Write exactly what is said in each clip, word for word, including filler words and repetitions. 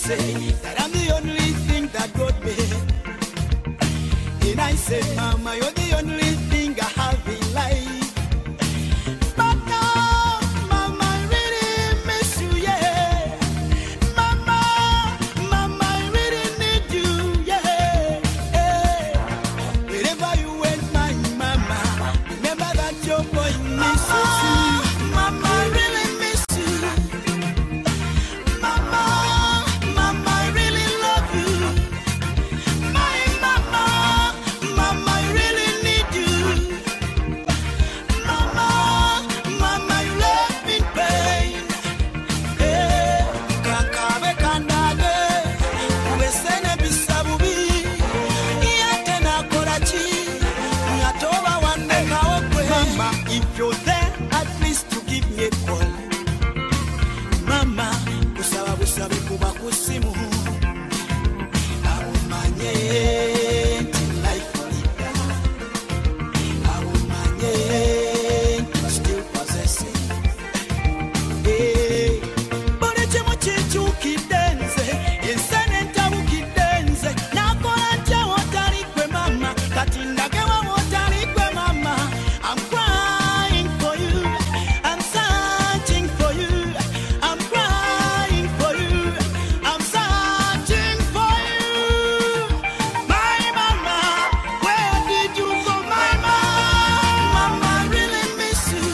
say that I'm the only thing that God made. And I say, Mama, you're the only thing I have in life. But now, Mama, I really miss you, yeah. Mama, Mama, I really need you, yeah. Hey. Wherever you went, my Mama, remember that your boy misses you. Mama, I really miss you. Mama, Mama, I really love you. My Mama, Mama, I really need you. Mama, Mama, you left me in pain. Eh, kakabe kandage, uwesene bisabubi. Iyate na korachi, nyatoba wande kaokwe. Mama, if you're there, at least to give me a call. Mama, kusaba busabe kuba kusimu. Awumanye nti life olida. Awumanye nti still possessing. Eh, bone chemo chichukidenze, insane ntabukidenze. Nakola ntya wotalikwe mama, kati ndagewa wotalikwe mama. I'm crying for you, I'm searching for you, I'm crying for you, I'm searching for you. My mama, where did you go, my mama? Mama, I really miss you.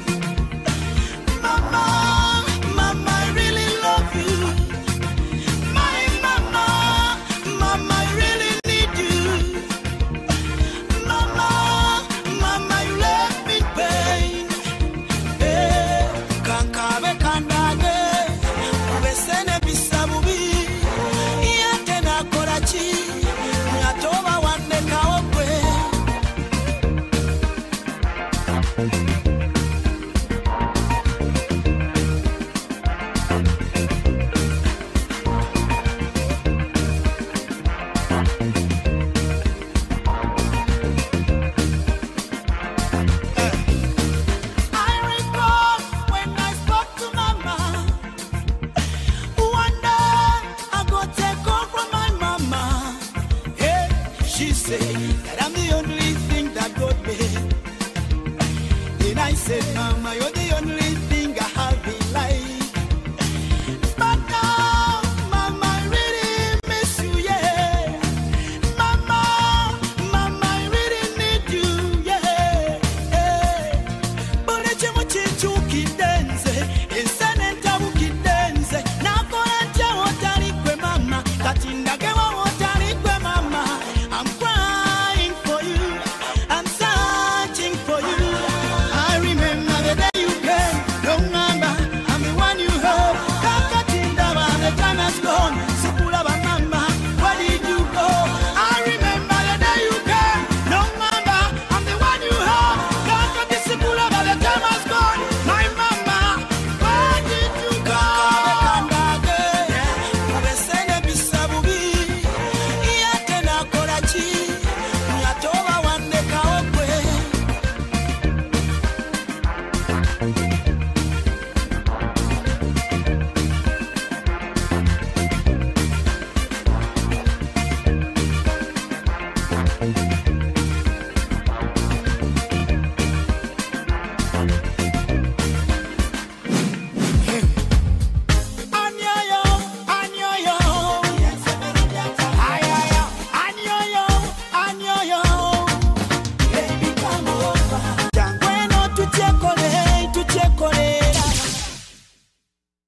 Mama, Mama, I really love you. My mama, Mama, I really need you. Mama, Mama, you left me in pain. Eh, kankabe kandage, uwesene bisabubi. Iyate na korachi, nyatoba wande kaokwe. I recall when I spoke to Mama. One day I got a call from my mama. Hey, she said,